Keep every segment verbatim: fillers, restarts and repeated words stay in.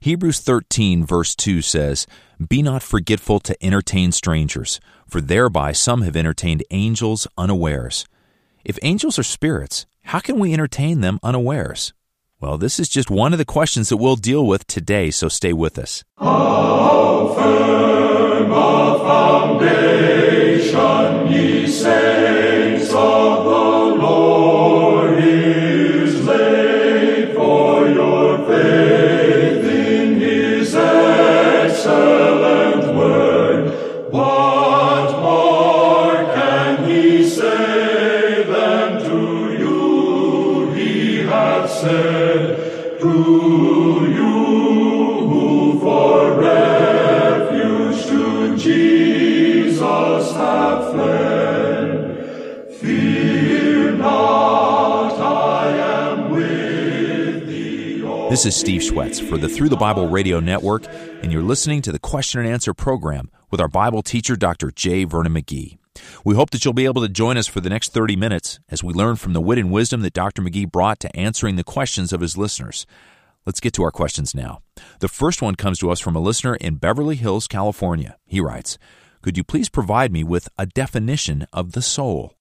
Hebrews thirteen, verse two says, "Be not forgetful to entertain strangers, for thereby some have entertained angels unawares." If angels are spirits, how can we entertain them unawares? Well, this is just one of the questions that we'll deal with today, so stay with us. How firm a foundation, ye saints of the Lord, is laid for your faith in His excellent word. What more can He say than to you He hath said? To you who for refuge to Jesus have fled, fear not, I am with thee. This is Steve Schwetz for the Through the Bible Radio Network, and you're listening to the Question and Answer program with our Bible teacher, Doctor J. Vernon McGee. We hope that you'll be able to join us for the next thirty minutes as we learn from the wit and wisdom that Doctor McGee brought to answering the questions of his listeners. Let's get to our questions now. The first one comes to us from a listener in Beverly Hills, California. He writes, "Could you please provide me with a definition of the soul?"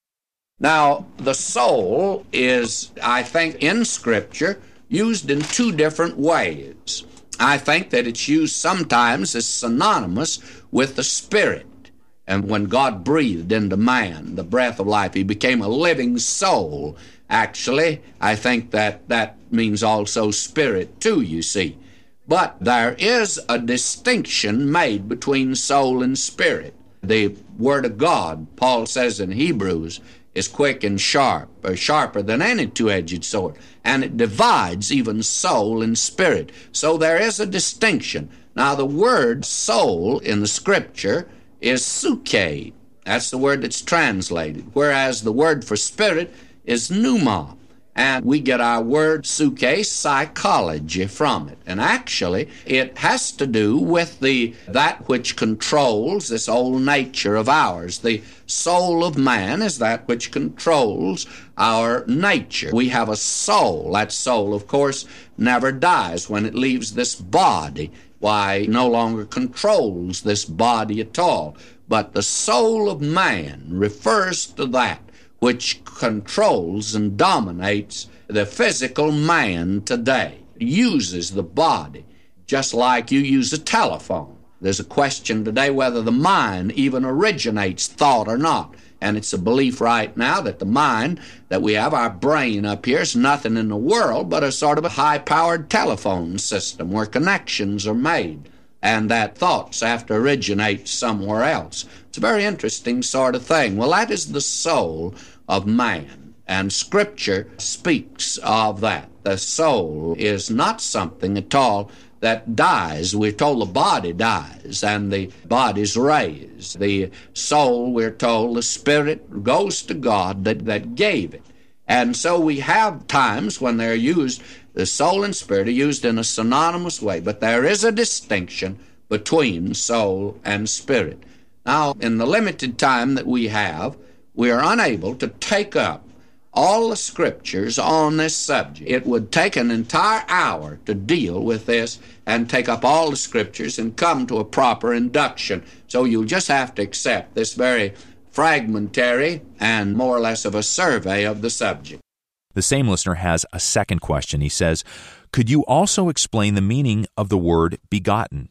Now, the soul is, I think, in Scripture, used in two different ways. I think that it's used sometimes as synonymous with the spirit. And when God breathed into man the breath of life, he became a living soul. Actually, I think that that means also spirit too, you see. But there is a distinction made between soul and spirit. The Word of God, Paul says in Hebrews, is quick and sharp, or sharper than any two-edged sword, and it divides even soul and spirit. So there is a distinction. Now, the word soul in the Scripture is psuche. That's the word that's translated, whereas the word for spirit is pneuma. And we get our word psuche, psychology, from it. And actually, it has to do with the that which controls this old nature of ours. The soul of man is that which controls our nature. We have a soul. That soul, of course, never dies when it leaves this body. Why, it no longer controls this body at all. But the soul of man refers to that which controls and dominates the physical man today. It uses the body just like you use a telephone. There's a question today whether the mind even originates thought or not. And it's a belief right now that the mind that we have, our brain up here, is nothing in the world but a sort of a high-powered telephone system where connections are made, and that thoughts have to originate somewhere else. It's a very interesting sort of thing. Well, that is the soul of man, and Scripture speaks of that. The soul is not something at all that dies. We're told the body dies and the body's raised. The soul, we're told, the spirit goes to God that, that gave it. And so we have times when they're used, the soul and spirit are used in a synonymous way, but there is a distinction between soul and spirit. Now, in the limited time that we have, we are unable to take up all the Scriptures on this subject. It would take an entire hour to deal with this and take up all the Scriptures and come to a proper induction. So you'll just have to accept this very fragmentary and more or less of a survey of the subject. The same listener has a second question. He says, "Could you also explain the meaning of the word begotten?"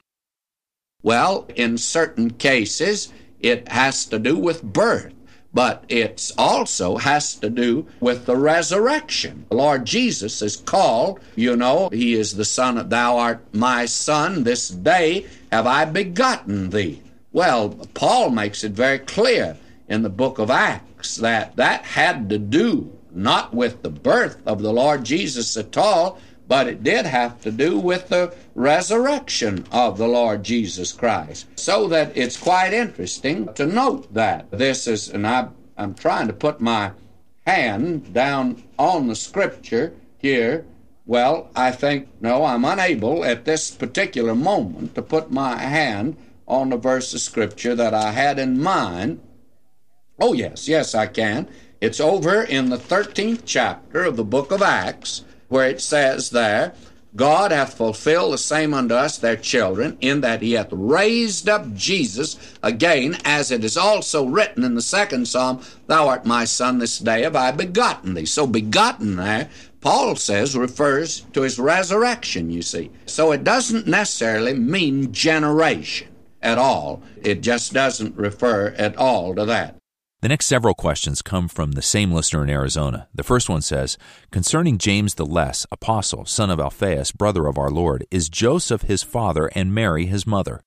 Well, in certain cases, it has to do with birth. But it also has to do with the resurrection. The Lord Jesus is called, you know, He is the Son of, "Thou art my Son, this day have I begotten thee." Well, Paul makes it very clear in the book of Acts that that had to do not with the birth of the Lord Jesus at all, but it did have to do with the resurrection of the Lord Jesus Christ. So that it's quite interesting to note that. This is, and I, I'm trying to put my hand down on the Scripture here. Well, I think, no, I'm unable at this particular moment to put my hand on the verse of Scripture that I had in mind. Oh, yes, yes, I can. It's over in the thirteenth chapter of the book of Acts, where it says there, God hath fulfilled the same unto us, their children, in that he hath raised up Jesus again, as it is also written in the second psalm, Thou art my son, this day have I begotten thee. So begotten there, Paul says, refers to his resurrection, you see. So it doesn't necessarily mean generation at all. It just doesn't refer at all to that. The next several questions come from the same listener in Arizona. The first one says, concerning James the Less, apostle, son of Alphaeus, brother of our Lord, is Joseph his father and Mary his mother?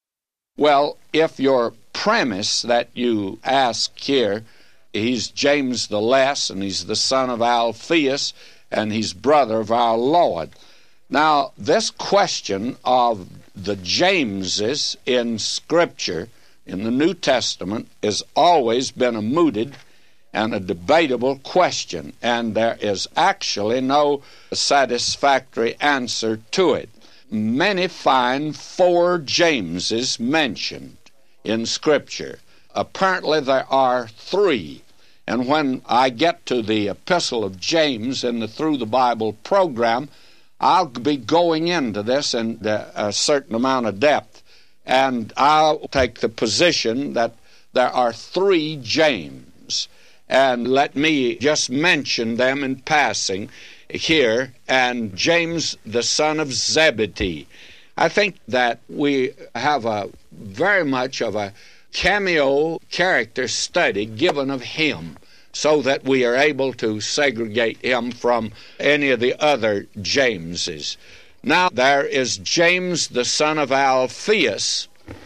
Well, if your premise that you ask here, he's James the Less, and he's the son of Alphaeus, and he's brother of our Lord. Now, this question of the Jameses in Scripture, in the New Testament, has always been a mooted and a debatable question, and there is actually no satisfactory answer to it. Many find four Jameses mentioned in Scripture. Apparently there are three, and when I get to the Epistle of James in the Through the Bible program, I'll be going into this in a certain amount of depth. And I'll take the position that there are three James. And let me just mention them in passing here. And James, the son of Zebedee. I think that we have a very much of a cameo character study given of him, so that we are able to segregate him from any of the other Jameses. Now, there is James, the son of Alphaeus,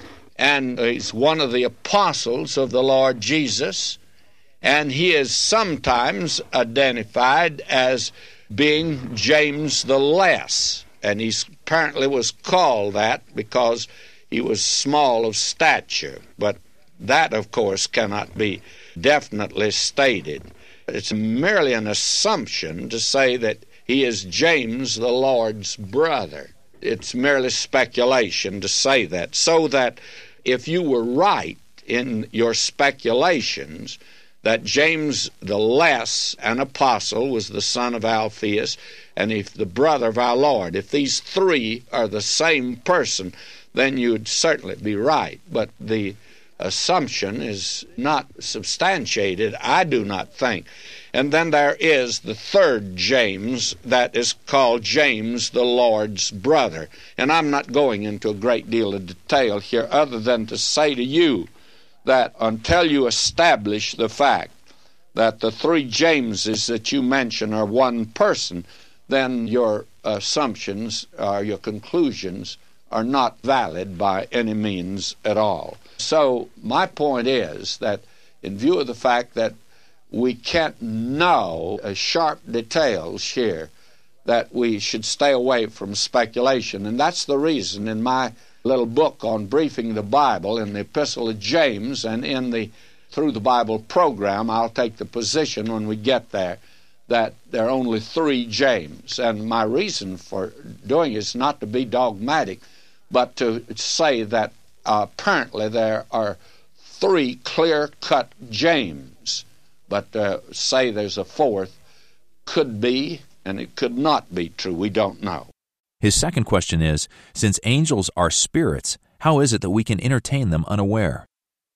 and he's one of the apostles of the Lord Jesus, and he is sometimes identified as being James the Less, and he apparently was called that because he was small of stature, but that, of course, cannot be definitely stated. It's merely an assumption to say that he is James the Lord's brother. It's merely speculation to say that, so that if you were right in your speculations that James the Less, an apostle, was the son of Alphaeus, and if the brother of our Lord, if these three are the same person, then you'd certainly be right. But the assumption is not substantiated, I do not think. And then there is the third James that is called James the Lord's brother. And I'm not going into a great deal of detail here other than to say to you that until you establish the fact that the three Jameses that you mention are one person, then your assumptions or your conclusions are not valid by any means at all. So my point is that in view of the fact that we can't know uh, sharp details here, that we should stay away from speculation. And that's the reason in my little book on briefing the Bible, in the Epistle of James and in the Through the Bible program, I'll take the position when we get there that there are only three James. And my reason for doing it is not to be dogmatic, but to say that uh, apparently there are three clear-cut James. But uh, say there's a fourth could be, and it could not be true. We don't know. His second question is, since angels are spirits, how is it that we can entertain them unaware?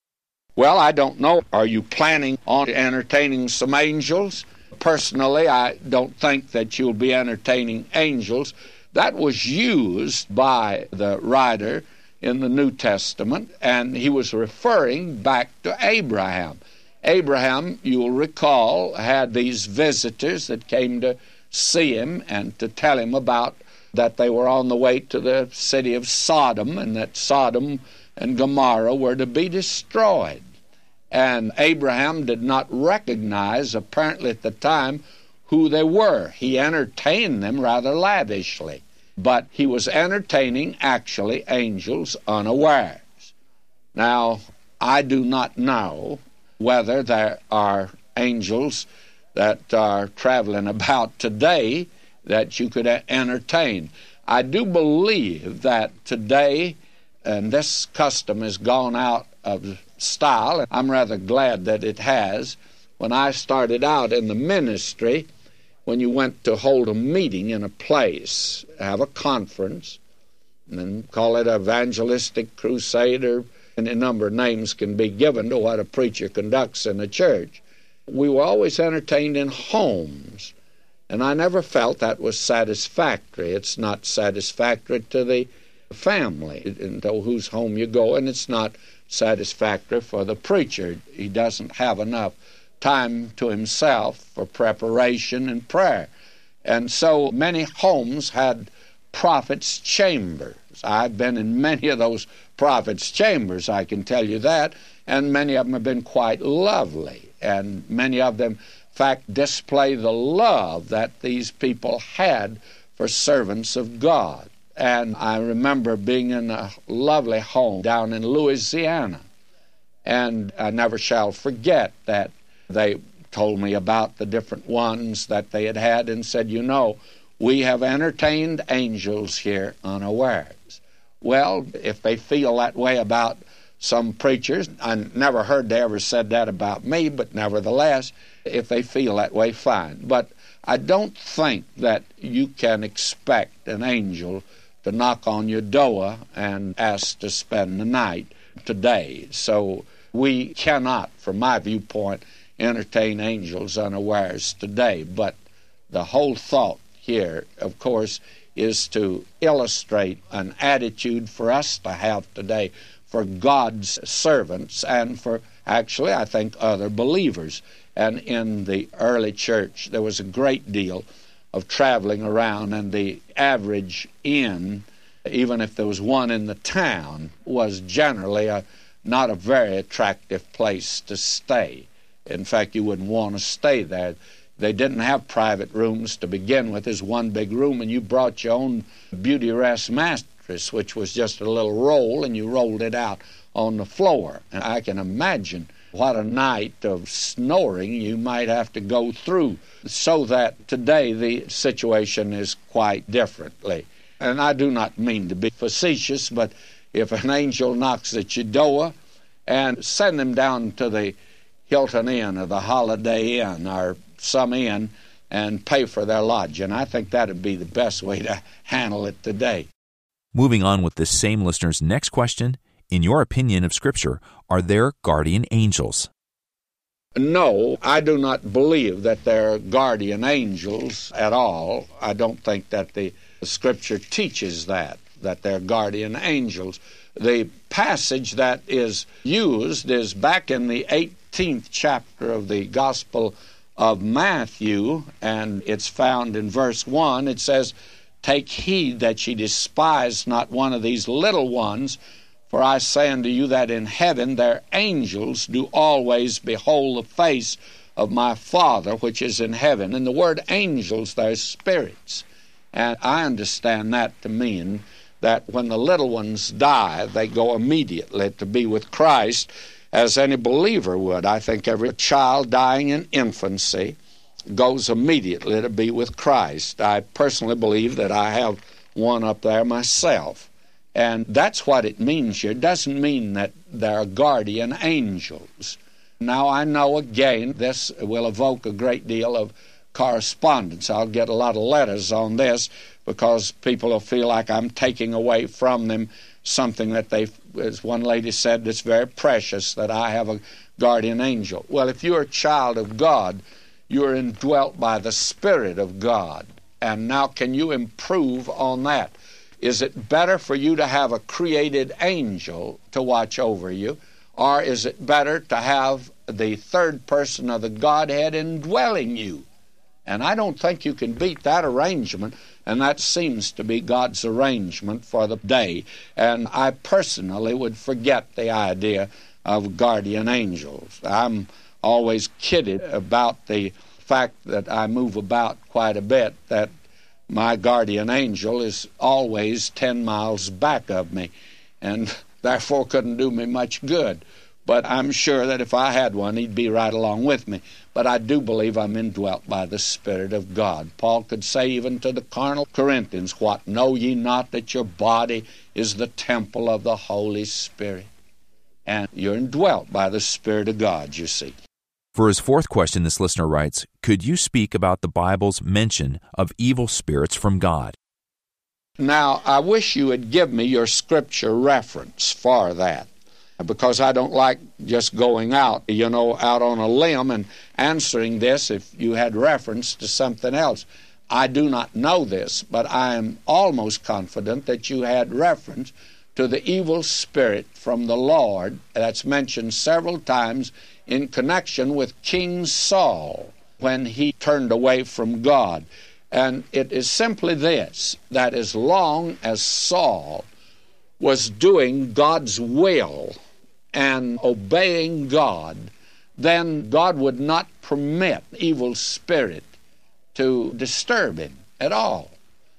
Well, I don't know. Are you planning on entertaining some angels? Personally, I don't think that you'll be entertaining angels. That was used by the writer in the New Testament, and he was referring back to Abraham. Abraham, you'll recall, had these visitors that came to see him and to tell him about that they were on the way to the city of Sodom, and that Sodom and Gomorrah were to be destroyed. And Abraham did not recognize, apparently at the time, who they were. He entertained them rather lavishly, but he was entertaining actually angels unawares. Now, I do not know whether there are angels that are traveling about today that you could entertain. I do believe that today, and this custom has gone out of style, and I'm rather glad that it has. When I started out in the ministry, when you went to hold a meeting in a place, have a conference, and then call it evangelistic crusade, or and a number of names can be given to what a preacher conducts in a church. We were always entertained in homes, and I never felt that was satisfactory. It's not satisfactory to the family, into whose home you go, and it's not satisfactory for the preacher. He doesn't have enough time to himself for preparation and prayer. And so many homes had prophets' chambers. I've been in many of those prophets' chambers, I can tell you that, and many of them have been quite lovely, and many of them, in fact, display the love that these people had for servants of God. And I remember being in a lovely home down in Louisiana, and I never shall forget that they told me about the different ones that they had had and said, you know, we have entertained angels here unawares. Well, if they feel that way about some preachers, I never heard they ever said that about me, but nevertheless, if they feel that way, fine. But I don't think that you can expect an angel to knock on your door and ask to spend the night today. So we cannot, from my viewpoint, entertain angels unawares today. But the whole thought here, of course, is to illustrate an attitude for us to have today for God's servants and for, actually, I think, other believers. And in the early church, there was a great deal of traveling around, and the average inn, even if there was one in the town, was generally a, not a very attractive place to stay. In fact, you wouldn't want to stay there. They didn't have private rooms to begin with. There's one big room, and you brought your own Beauty Rest mattress, which was just a little roll, and you rolled it out on the floor. And I can imagine what a night of snoring you might have to go through, so that today the situation is quite differently. And I do not mean to be facetious, but if an angel knocks at your door, and send them down to the Hilton Inn or the Holiday Inn or some inn and pay for their lodging, I think that would be the best way to handle it today. Moving on with this same listener's next question, in your opinion of Scripture, are there guardian angels? No, I do not believe that there are guardian angels at all. I don't think that the Scripture teaches that, that they're guardian angels. The passage that is used is back in the eighteenth chapter of the Gospel of Matthew, and it's found in verse one. It says, "Take heed that ye despise not one of these little ones, for I say unto you that in heaven their angels do always behold the face of my Father which is in heaven." And the word angels, they're spirits. And I understand that to mean that when the little ones die, they go immediately to be with Christ, as any believer would. I think every child dying in infancy goes immediately to be with Christ. I personally believe that I have one up there myself. And that's what it means here. It doesn't mean that there are guardian angels. Now, I know, again, this will evoke a great deal of correspondence. I'll get a lot of letters on this because people will feel like I'm taking away from them something that they, as one lady said, that's very precious, that I have a guardian angel. Well, if you're a child of God, you're indwelt by the Spirit of God. And now can you improve on that? Is it better for you to have a created angel to watch over you, or is it better to have the third person of the Godhead indwelling you? And I don't think you can beat that arrangement, and that seems to be God's arrangement for the day. And I personally would forget the idea of guardian angels. I'm always kidded about the fact that I move about quite a bit, that my guardian angel is always ten miles back of me, and therefore couldn't do me much good. But I'm sure that if I had one, he'd be right along with me. But I do believe I'm indwelt by the Spirit of God. Paul could say even to the carnal Corinthians, "What, know ye not that your body is the temple of the Holy Spirit?" And you're indwelt by the Spirit of God, you see. For his fourth question, this listener writes, could you speak about the Bible's mention of evil spirits from God? Now, I wish you would give me your scripture reference for that, because I don't like just going out, you know, out on a limb and answering this if you had reference to something else. I do not know this, but I am almost confident that you had reference to the evil spirit from the Lord that's mentioned several times in connection with King Saul when he turned away from God. And it is simply this, that as long as Saul was doing God's will and obeying God, then God would not permit evil spirit to disturb him at all.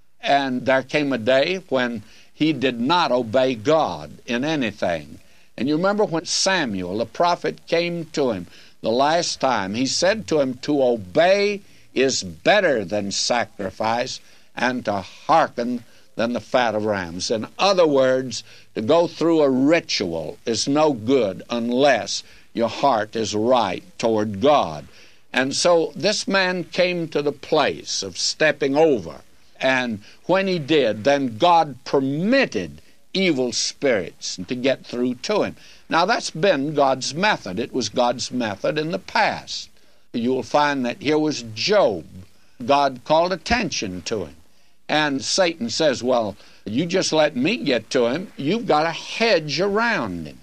And there came a day when he did not obey God in anything. And you remember when Samuel, the prophet, came to him the last time, he said to him, to obey is better than sacrifice, and to hearken than the fat of rams. In other words, to go through a ritual is no good unless your heart is right toward God. And so this man came to the place of stepping over. And when he did, then God permitted evil spirits to get through to him. Now that's been God's method. It was God's method in the past. You'll find that here was Job. God called attention to him. And Satan says, well, you just let me get to him. You've got a hedge around him.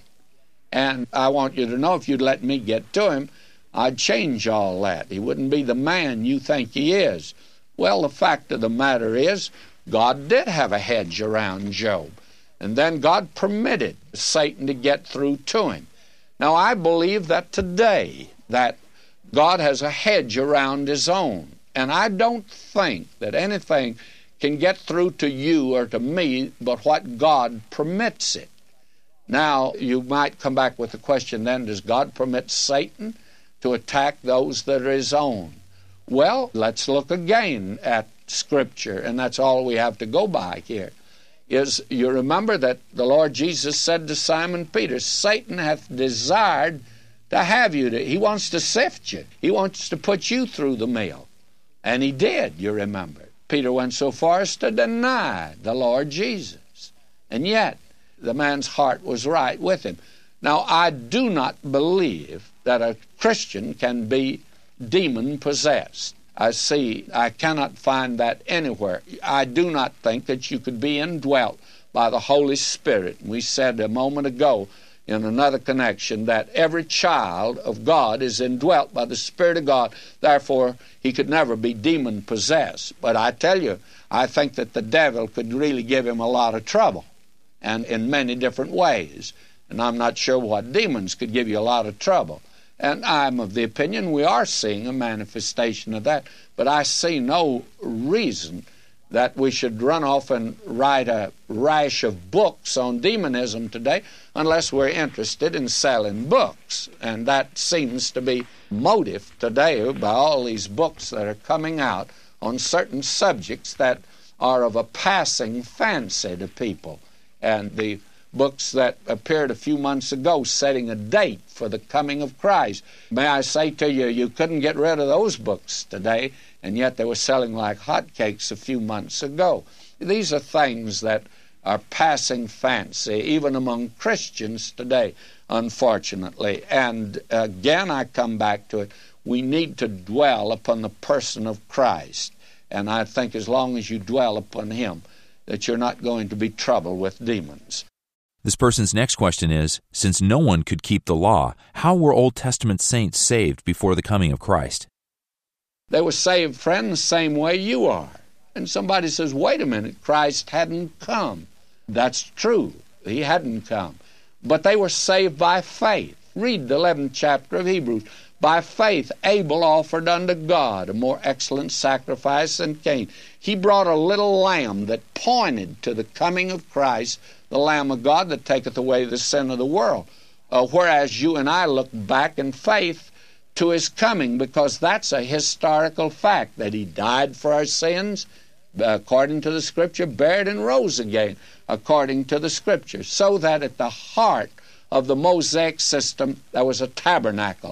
And I want you to know, if you'd let me get to him, I'd change all that. He wouldn't be the man you think he is. Well, the fact of the matter is, God did have a hedge around Job. And then God permitted Satan to get through to him. Now, I believe that today, that God has a hedge around his own. And I don't think that anything can get through to you or to me but what God permits it. Now, you might come back with the question then, does God permit Satan to attack those that are his own? Well, let's look again at Scripture, and that's all we have to go by here. Is you remember that the Lord Jesus said to Simon Peter, Satan hath desired to have you. To, he wants to sift you. He wants to put you through the mill. And he did, you remember. Peter went so far as to deny the Lord Jesus. And yet, the man's heart was right with him. Now, I do not believe that a Christian can be demon-possessed. I see, I cannot find that anywhere. I do not think that you could be indwelt by the Holy Spirit. We said a moment ago in another connection that every child of God is indwelt by the Spirit of God. Therefore, he could never be demon-possessed. But I tell you, I think that the devil could really give him a lot of trouble, and in many different ways. And I'm not sure what demons could give you a lot of trouble. And I'm of the opinion we are seeing a manifestation of that. But I see no reason that we should run off and write a rash of books on demonism today unless we're interested in selling books. And that seems to be motive today by all these books that are coming out on certain subjects that are of a passing fancy to people. And the books that appeared a few months ago setting a date for the coming of Christ. May I say to you, you couldn't get rid of those books today, and yet they were selling like hotcakes a few months ago. These are things that are passing fancy, even among Christians today, unfortunately. And again, I come back to it. We need to dwell upon the person of Christ. And I think as long as you dwell upon him, that you're not going to be troubled with demons. This person's next question is, since no one could keep the law, how were Old Testament saints saved before the coming of Christ? They were saved, friend, the same way you are. And somebody says, wait a minute, Christ hadn't come. That's true. He hadn't come. But they were saved by faith. Read the eleventh chapter of Hebrews. By faith, Abel offered unto God a more excellent sacrifice than Cain. He brought a little lamb that pointed to the coming of Christ, the Lamb of God that taketh away the sin of the world. Uh, whereas you and I look back in faith to his coming, because that's a historical fact, that he died for our sins, according to the Scripture, buried and rose again, according to the Scripture, so that at the heart of the Mosaic system there was a tabernacle.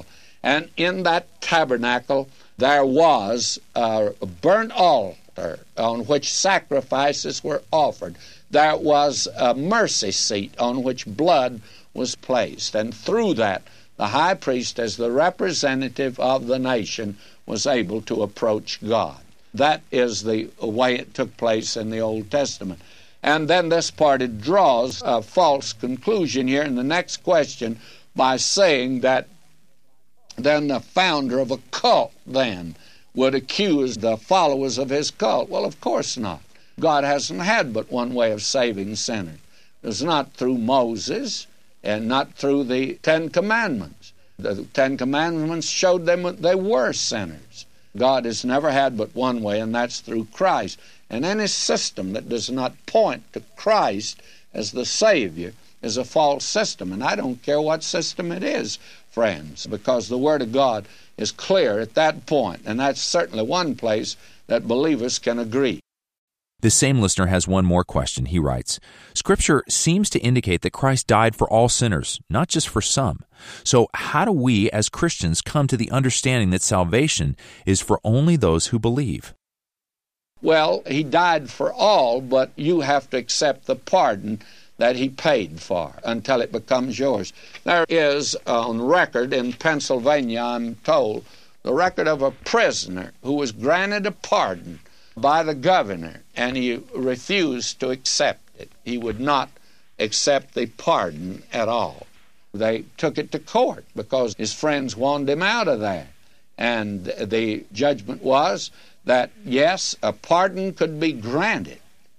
And in that tabernacle there was a burnt altar on which sacrifices were offered. There was a mercy seat on which blood was placed. And through that, the high priest, as the representative of the nation, was able to approach God. That is the way it took place in the Old Testament. And then this party draws a false conclusion here in the next question by saying that then the founder of a cult then would accuse the followers of his cult. Well, of course not. God hasn't had but one way of saving sinners. It's not through Moses and not through the Ten Commandments. The Ten Commandments showed them that they were sinners. God has never had but one way, and that's through Christ. And any system that does not point to Christ as the Savior is a false system. And I don't care what system it is, friends, because the Word of God is clear at that point, and that's certainly one place that believers can agree. This same listener has one more question. He writes, Scripture seems to indicate that Christ died for all sinners, not just for some. So how do we as Christians come to the understanding that salvation is for only those who believe? Well, He died for all, but you have to accept the pardon that He paid for until it becomes yours. There is on record in Pennsylvania, I'm told, the record of a prisoner who was granted a pardon by the governor, and he refused to accept it. He would not accept the pardon at all. They took it to court because his friends wanted him out of there. And the judgment was that, yes, a pardon could be granted,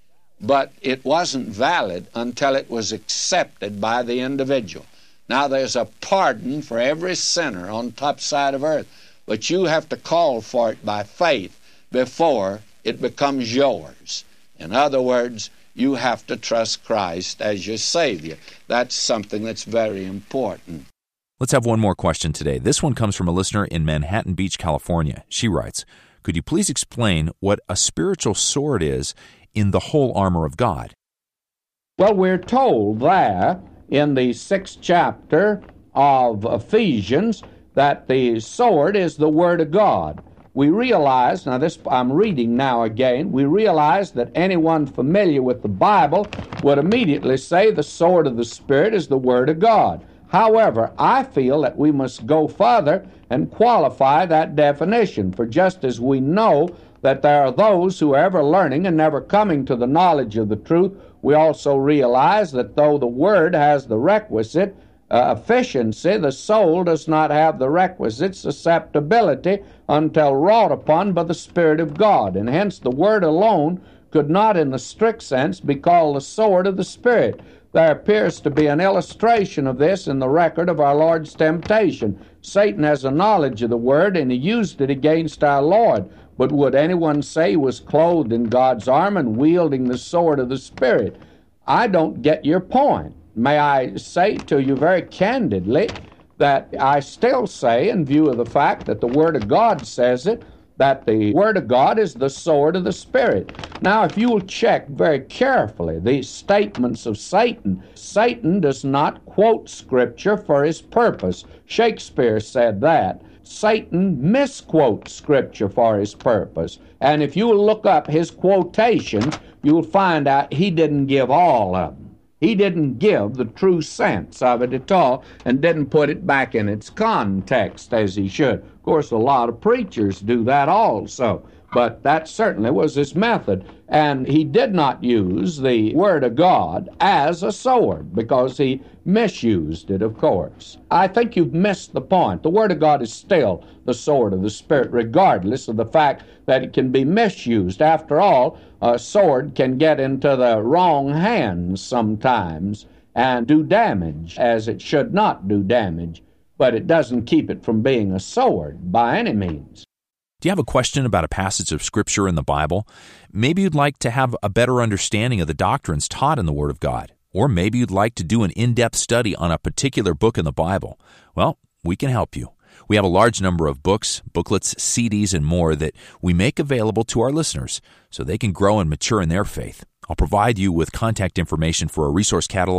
but it wasn't valid until it was accepted by the individual. Now, there's a pardon for every sinner on top side of earth, but you have to call for it by faith before it becomes yours. In other words, you have to trust Christ as your Savior. That's something that's very important. Let's have one more question today. This one comes from a listener in Manhattan Beach, California. She writes, could you please explain what a spiritual sword is in the whole armor of God? Well, we're told there in the sixth chapter of Ephesians that the sword is the Word of God. We realize, now this I'm reading now again, we realize that anyone familiar with the Bible would immediately say the sword of the Spirit is the Word of God. However, I feel that we must go further and qualify that definition, for just as we know that there are those who are ever learning and never coming to the knowledge of the truth, we also realize that though the Word has the requisite Uh, efficiency, the soul does not have the requisite susceptibility until wrought upon by the Spirit of God, and hence the Word alone could not in the strict sense be called the sword of the Spirit. There appears to be an illustration of this in the record of our Lord's temptation. Satan has a knowledge of the Word, and he used it against our Lord. But would anyone say he was clothed in God's armor and wielding the sword of the Spirit? I don't get your point. May I say to you very candidly that I still say, in view of the fact that the Word of God says it, that the Word of God is the sword of the Spirit. Now, if you will check very carefully the statements of Satan, Satan does not quote Scripture for his purpose. Shakespeare said that. Satan misquotes Scripture for his purpose. And if you will look up his quotations, you'll find out he didn't give all of them. He didn't give the true sense of it at all and didn't put it back in its context as he should. Of course, a lot of preachers do that also, but that certainly was his method. And he did not use the Word of God as a sword because he misused it, of course. I think you've missed the point. The Word of God is still the sword of the Spirit, regardless of the fact that it can be misused. After all, a sword can get into the wrong hands sometimes and do damage, as it should not do damage, but it doesn't keep it from being a sword by any means. Do you have a question about a passage of Scripture in the Bible? Maybe you'd like to have a better understanding of the doctrines taught in the Word of God. Or maybe you'd like to do an in-depth study on a particular book in the Bible. Well, we can help you. We have a large number of books, booklets, C Ds, and more that we make available to our listeners so they can grow and mature in their faith. I'll provide you with contact information for a resource catalog,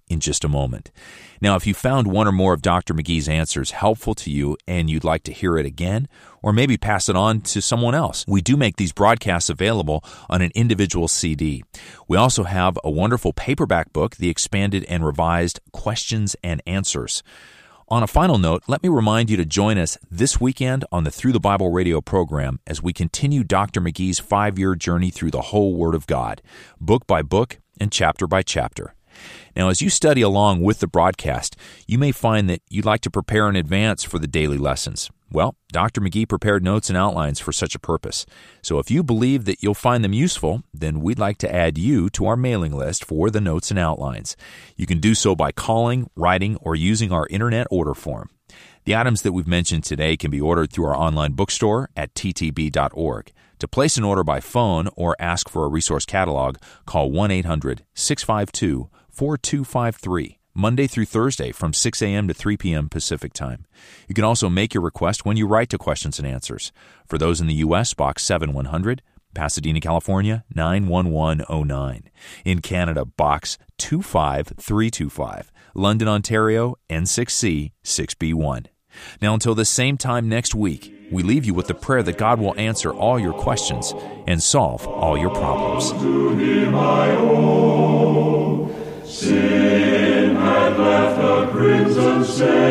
in just a moment. Now, if you found one or more of Doctor McGee's answers helpful to you and you'd like to hear it again, or maybe pass it on to someone else, we do make these broadcasts available on an individual C D. We also have a wonderful paperback book, the expanded and revised Questions and Answers. On a final note, let me remind you to join us this weekend on the Through the Bible radio program as we continue Doctor McGee's five-year journey through the whole Word of God, book by book and chapter by chapter. Now, as you study along with the broadcast, you may find that you'd like to prepare in advance for the daily lessons. Well, Doctor McGee prepared notes and outlines for such a purpose. So if you believe that you'll find them useful, then we'd like to add you to our mailing list for the notes and outlines. You can do so by calling, writing, or using our internet order form. The items that we've mentioned today can be ordered through our online bookstore at t t b dot org. To place an order by phone or ask for a resource catalog, call one eight hundred six five two four two five three, Monday through Thursday from six a.m. to three p.m. Pacific Time. You can also make your request when you write to Questions and Answers. For those in the U S, Box seven one hundred, Pasadena, California, nine one one oh nine. In Canada, Box two five three two five, London, Ontario, N six C six B one. Now, until the same time next week, we leave you with the prayer that God will answer all your questions and solve all your problems. To him I owe. Sin had left a crimson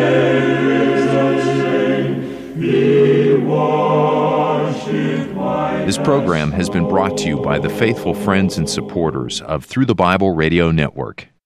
stain. He washed it white. This program has been brought to you by the faithful friends and supporters of Through the Bible Radio Network.